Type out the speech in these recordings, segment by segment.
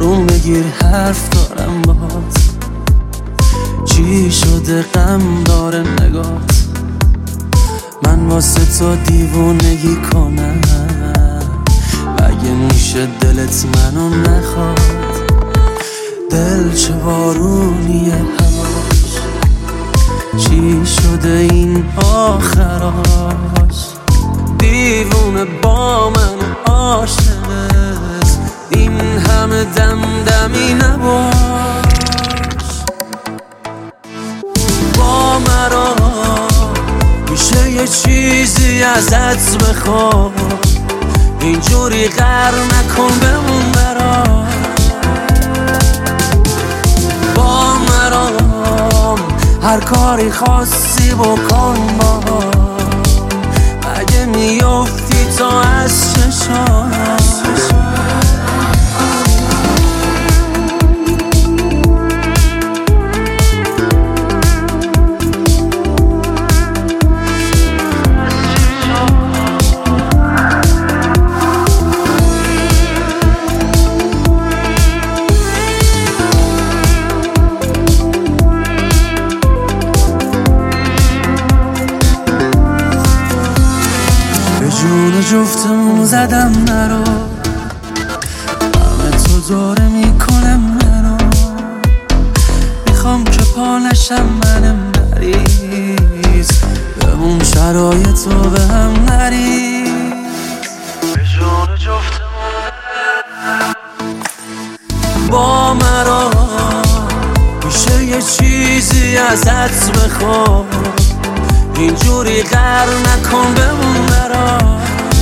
آروم بگیر حرف دارم باهات. چی شده غم داره نگات؟ من واسه تو دیوونگی کنم، اگه میشه دلت منو نخواد. دل چه بارونیه هواش، چی شده این آخراش؟ دیوونه با من عاشقت، این همه دمدمی نباش. با مرا میشه یه چیزی ازت بخوام، اینجوری غر نکن بمون برام. با مرام هر کاری خواستی بکن با، اگه میافتی تو از چشام. جون جفتمون زدم نرو، همه تو داره میکنم منو. میخوام که پا نشم منم نریز، بمون شرایطو به هم نریز. به جون جفتمون با مرا میشه یه چیزی ازت بخوام، اینجوری غر نکن بمون برام.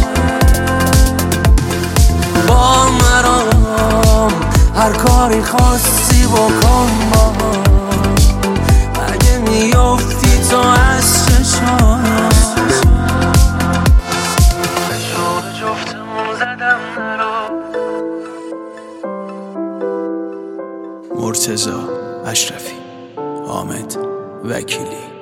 با مرام هر کاری خواستی بکن با، اگه میافتی تو از چشام. به جون جفتمون زدم نرو. مرتضی اشرفی، حامد وکیلی.